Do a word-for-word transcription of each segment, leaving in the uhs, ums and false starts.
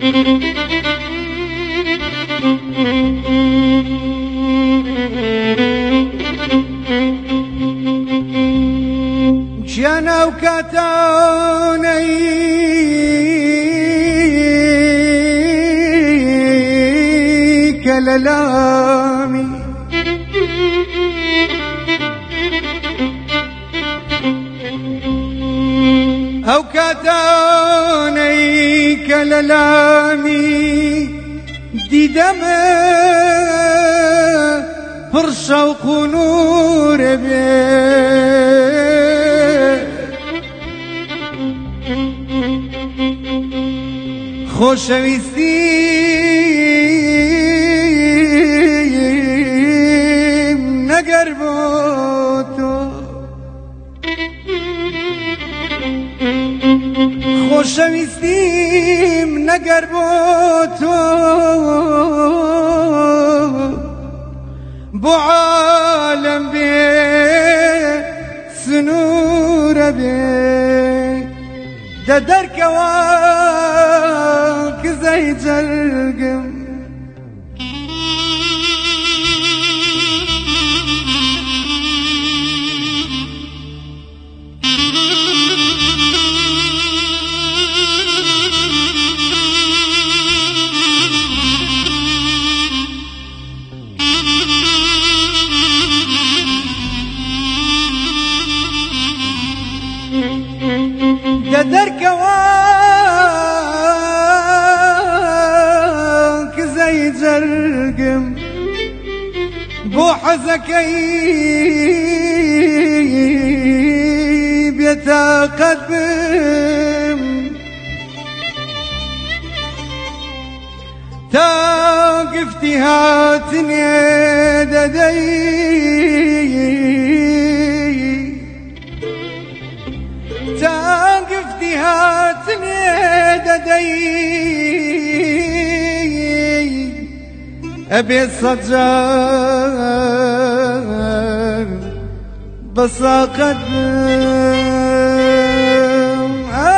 جانا وكاتوني كلامي أو كاتوني كلامي دي دمه فرشوق ونور بيه خوشویستیم نگر با تو خوشویستیم نگر با تو بو عالم بی سنور بی ددر كواك زي جرقم ددر كواك زي جرقم بو حزكي بيتقدم تاقفتي هاتني ددي تاقفتي هاتني ددي أبي الصجار بس أقدم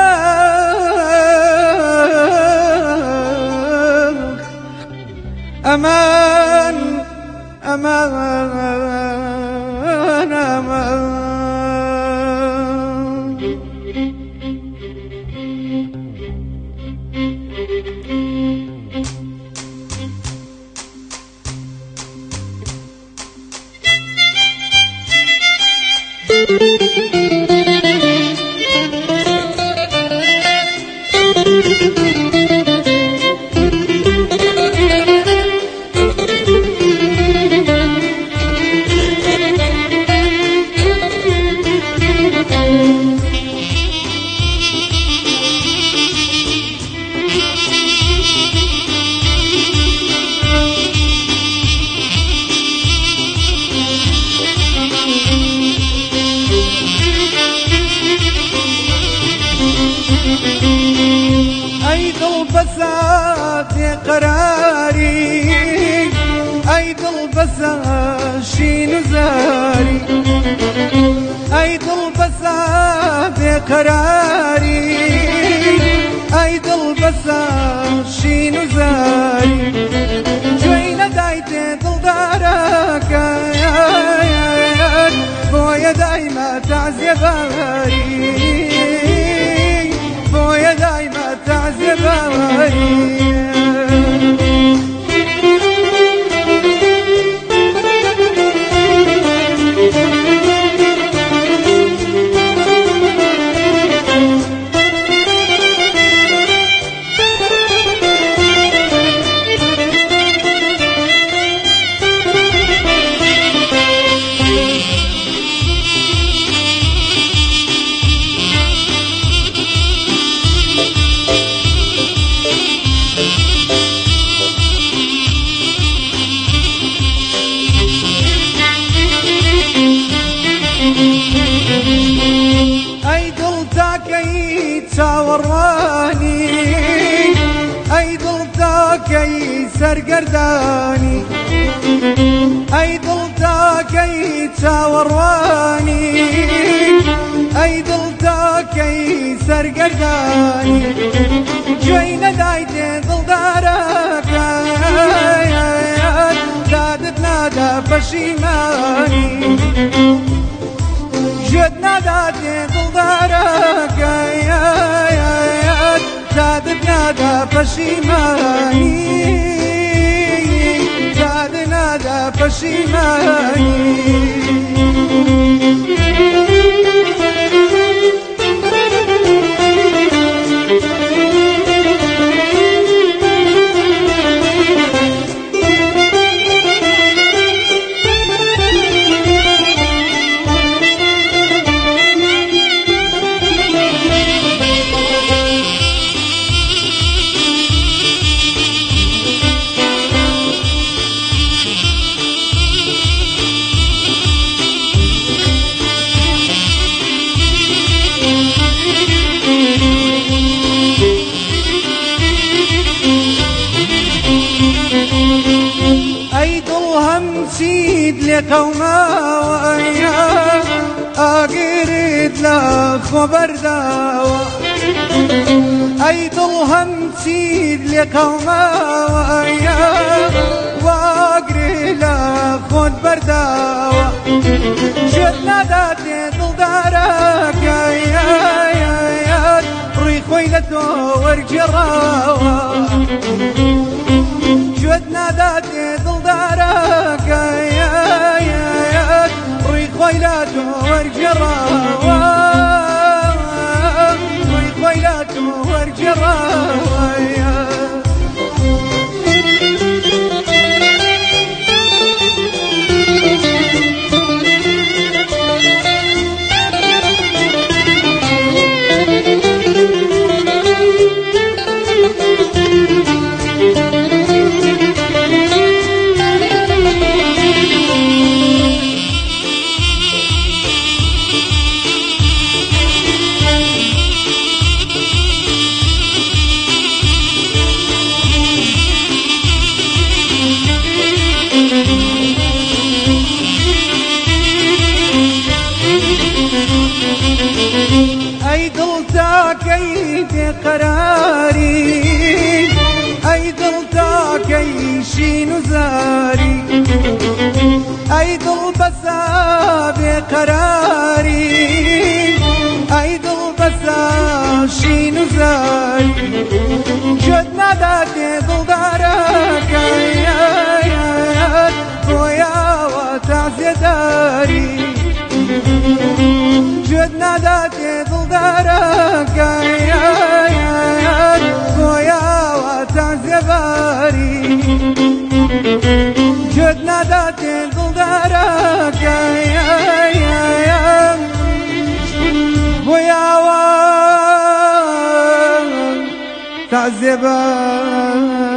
أمان أمان أمان أيد البسات يا قراري أيد البسات شين زاري أيد البسات يا قراري أيد البسات شين زاري جوينا دايت دلدارك بويا دايما تعزيباري بويا دايما تعزيباري أي ضلتك تاوراني أي ضلتك سرقرداني أي ضلتك تاوراني أي ضلتك سرقرداني جوينا دايت ضل پەشیمانی گوێت ناداتێ دڵدارەکەیەت دادت نادا پەشیمانی دادت نادا پەشیمانی چید لێ قەوماوە ئاگرت لە خۆ بەرداوە ئەی دڵ هەم چید لێ قەوماوە واگرت لە خۆت بەرداوە گوێت ناداتێ دڵدارەکەیەت ڕووی خۆی لە تۆ وەرگێڕاوە گوێت ناداتێ دڵدارەکەیەت ڕووی خۆی لە تۆ وەرگێڕاوە ڕووی خۆی لە تۆ وەرگێڕاوە ئەی دڵ تاکەی بێقەراری ئەی دڵ تاکەی شین و زاری ئەی دڵ بەسا بێقەراری ئەی دڵ بەسا شین و زاری گوێت ناداتێ دڵدارەکەیەت بۆیاوە تازیێداری گوێت ناداتێ دڵدارەکەیەت بۆیاوە تازیێباری گوێت ناداتێ دڵدارەکەیەت بۆیاوە تازیێباری